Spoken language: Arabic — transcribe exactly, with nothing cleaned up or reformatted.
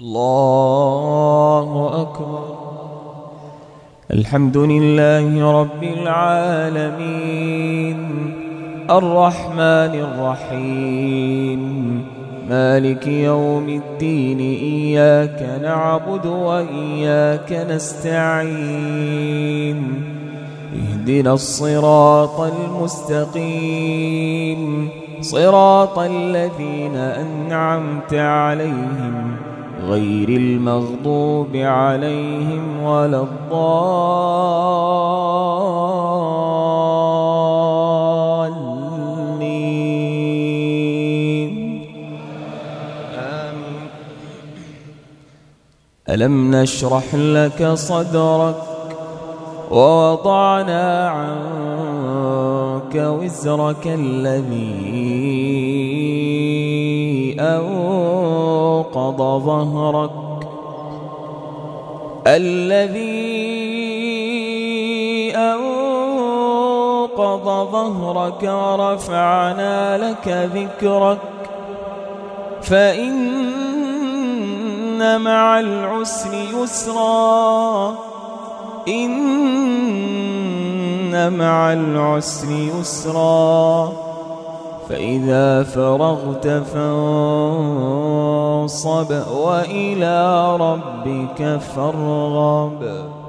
الله أكبر. الحمد لله رب العالمين الرحمن الرحيم مالك يوم الدين. إياك نعبد وإياك نستعين. اهدنا الصراط المستقيم صراط الذين أنعمت عليهم غير المغضوب عليهم ولا الضالين. آمين. ألم نشرح لك صدرك ووضعنا عنك وزرك الذي أنقض ظهرك الذي أنقض ظهرك ورفعنا لك ذكرك فإن مع العسر يسرا إن مع العسر يسرا فإذا فرغت فانصب وإلى ربك فارغب.